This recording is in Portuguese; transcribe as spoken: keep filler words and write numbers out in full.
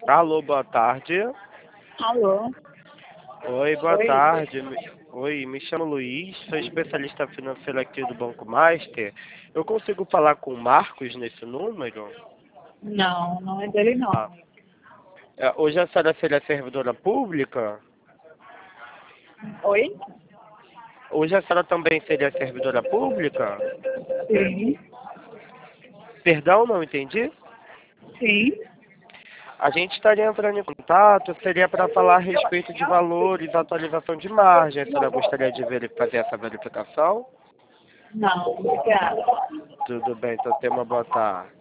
Alô, boa tarde. Alô? Oi, boa Oi? tarde. Me- Oi, me chamo Luiz, sou especialista financeiro aqui do Banco Master. Eu consigo falar com o Marcos nesse número? Não, não é dele não. Ah, é, hoje a senhora seria servidora pública? Oi? Hoje a senhora também seria servidora pública? Sim. Perdão, não entendi? Sim. A gente estaria entrando em contato, seria para falar a respeito de valores, atualização de margem. A senhora gostaria de ver, fazer essa verificação? Não, obrigada. Tudo bem, então tenha uma boa tarde.